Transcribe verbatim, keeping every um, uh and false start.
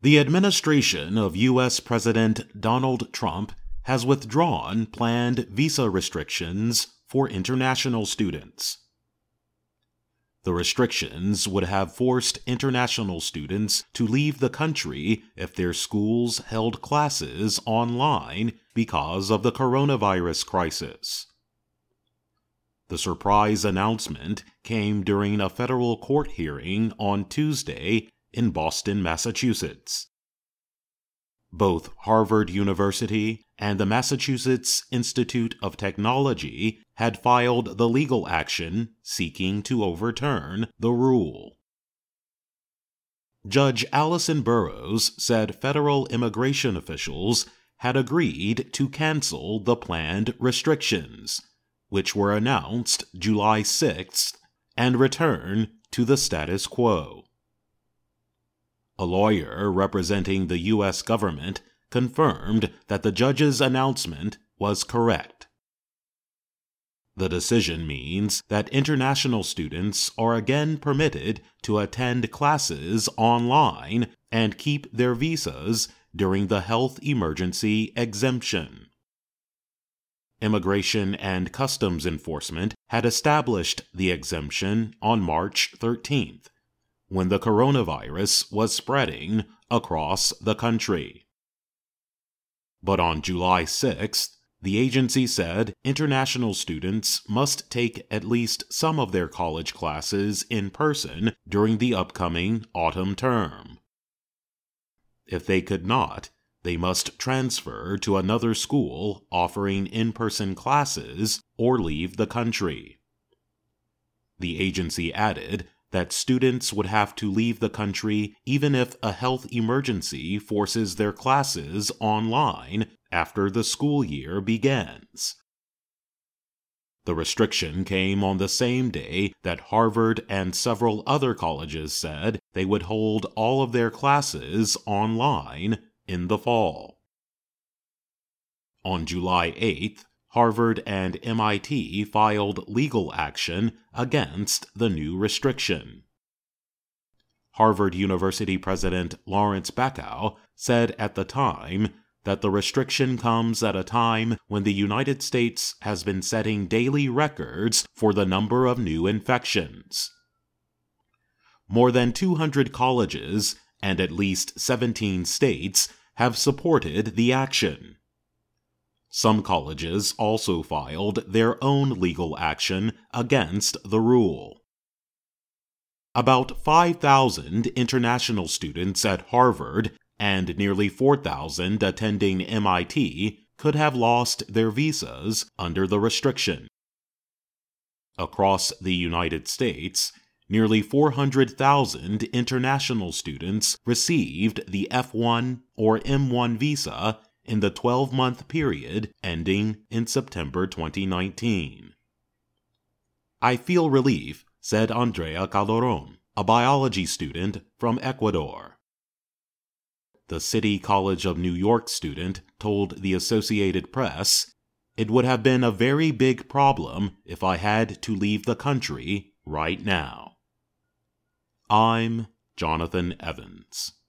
The administration of U S President Donald Trump has withdrawn planned visa restrictions for international students. The restrictions would have forced international students to leave the country if their schools held classes online because of the coronavirus crisis. The surprise announcement came during a federal court hearing on Tuesday in Boston, Massachusetts. Both Harvard University and the Massachusetts Institute of Technology had filed the legal action seeking to overturn the rule. Judge Allison Burroughs said federal immigration officials had agreed to cancel the planned restrictions, which were announced July sixth, and return to the status quo. A lawyer representing the U S government confirmed that the judge's announcement was correct. The decision means that international students are again permitted to attend classes online and keep their visas during the health emergency exemption. Immigration and Customs Enforcement had established the exemption on March thirteenth, when the coronavirus was spreading across the country. But on July sixth, the agency said international students must take at least some of their college classes in person during the upcoming autumn term. If they could not, they must transfer to another school offering in-person classes or leave the country. The agency added that students would have to leave the country even if a health emergency forces their classes online after the school year begins. The restriction came on the same day that Harvard and several other colleges said they would hold all of their classes online in the fall. On July eighth, Harvard and M I T filed legal action against the new restriction. Harvard University President Lawrence Bacow said at the time that the restriction comes at a time when the United States has been setting daily records for the number of new infections. More than two hundred colleges and at least seventeen states have supported the action. Some colleges also filed their own legal action against the rule. About five thousand international students at Harvard and nearly four thousand attending M I T could have lost their visas under the restriction. Across the United States, nearly four hundred thousand international students received the F one or M one visa in the twelve-month period ending in September twenty nineteen. I feel relief, said Andrea Calderon, a biology student from Ecuador. The City College of New York student told the Associated Press, "It would have been a very big problem if I had to leave the country right now." I'm Jonathan Evans.